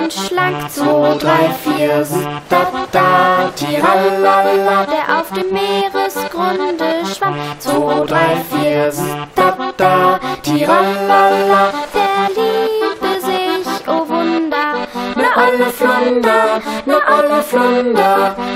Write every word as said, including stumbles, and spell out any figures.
und schlank. Zwei, drei, vier, da, da, tiralala, der auf dem Meeresgrunde schwamm. Zwei, drei, vier, da, da, tiralala, der liebte sich, oh Wunder, na alle Flunder, na alle Flunder.